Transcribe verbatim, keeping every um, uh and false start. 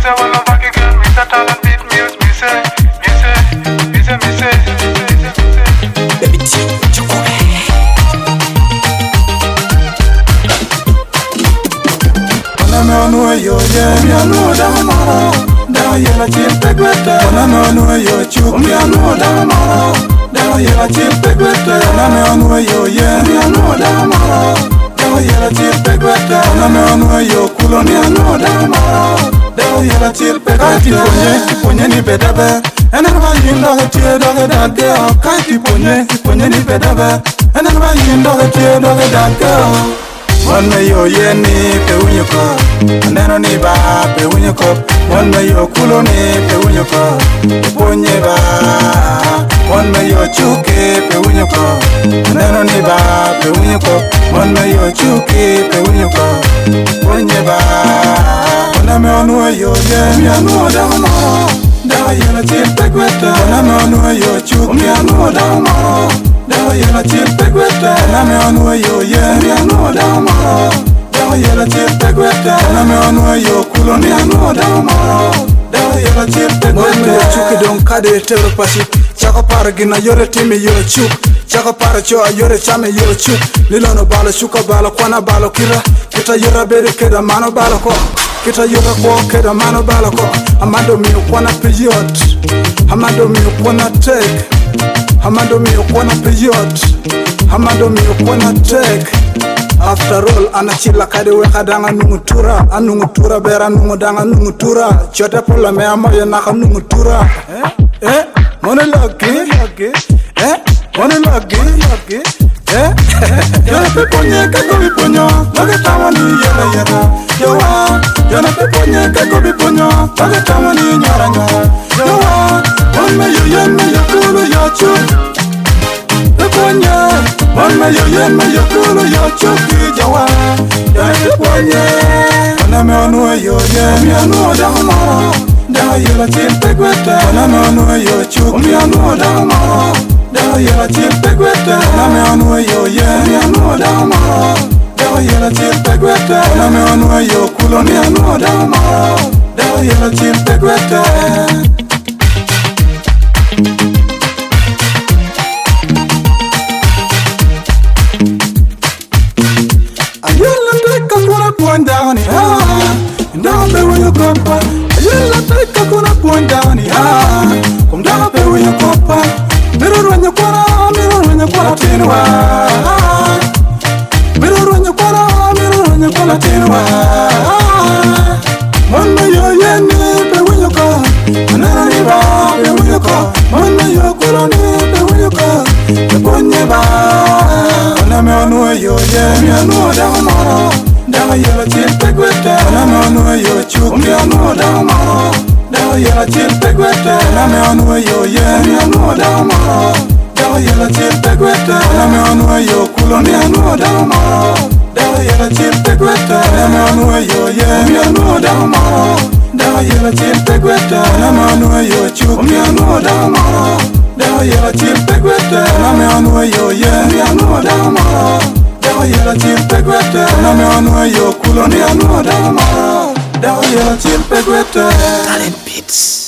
say one love back again. Me say talent beat muse. Me say, me say, me say, me say, me say, me say. Baby T, Choco. No no yo yeah, me no da mara, da yela chil pegwete. No no no yo chuk, me no da mara, da yela chil pegwete. No no yo yeah, me no da mara, da yela chil pegwete. No no yo kulo, me no da mara, da yela chil pegwete. Kati ponye, ponye ni bedabe, enarwa yindo tie doge dage. Kati ponye, ponye ni bedabe, enarwa yindo tie doge dage. One may yo yeni pe unyoko, neno ni ba pe unyoko. One may yo kulo ni pe unyoko, ponye ba. One may yo chuke pe unyoko, neno ni ba pe unyoko. One may yo chuke pe unyoko, ponye ba. One me onu yo ye mi anu da mara, da yela chil pegwete. One me onu yo chuke mi anu da mara, da yela chil pegwete. One me onu yo ye mi anu da mara, da yela chil pegwete. One me onu yo kulo mi anu da mara, da yela chil pegwete. One me yo chuke don kade tero pasi, chako para gina yore timi yo chuk. Chako para cho yore chame yo chuk. Lilono balo shuka balo kwana balo kira. Kita yora bere keda mano balo ko. Kita yora ko keda mano balo ko. Amado mi ukwana period, amado mi ukwana take, amado mi ukwana period, amado mi ukwana take. After all, anachila kade weka danga nungutura. Anungutura bera nungudanga nungutura. Chote pola mea moya naka nungutura. Eh? Eh? Monologi? Eh? Monologi? Eh? Yona pe ponye kako bi ponyo, loge tawa ni yera yera. Yowa, yona pe ponye kako bi ponyo, loge tawa ni nyara nyara. Yowa, one me yo yen me yo kulo yo chuk. Pe ponye, one me yo yen me yo kulo yo chuk. Jawa, yona pe ponye. One me onu yo yen me onu da mara, da yela chil pegwete. One me onu yo chuk, me onu da mara, da yela chil pegwete. One me onu yo yen me onu da mara, da yela chil pegwete. One me onu yo kulo me onu da mara, da yela chil pegwete. Point down here, and down there where you come from. You let me come on point down here. Come down there where you come from. Mirror when you wanna, mirror when you wanna tinwa. Mirror when you wanna, mirror when you wanna tinwa. One day you're yenny, but when you come, another river, but when you come, one day you're colony, but when you come, the ponyeba. When I'm on where you're yenny, I know that I'm da yela chil pegwete. Na me onu yo chuk, me onu da mara, da yela chil pegwete. Na me onu yo ye, me onu da mara, da yela chil pegwete. Na me onu yo kulo, me onu da mara, da yela chil pegwete. Na me onu yo ye, me onu da mara, da yela chil pegwete. Na me onu yo chuk, me onu da mara, da yela chil pegwete. Na me onu yo ye, me onu da mara, da yela chil pegwete. Na me onu yo kulo, me onu da mara, da yela chil pegwete. Talent Beats.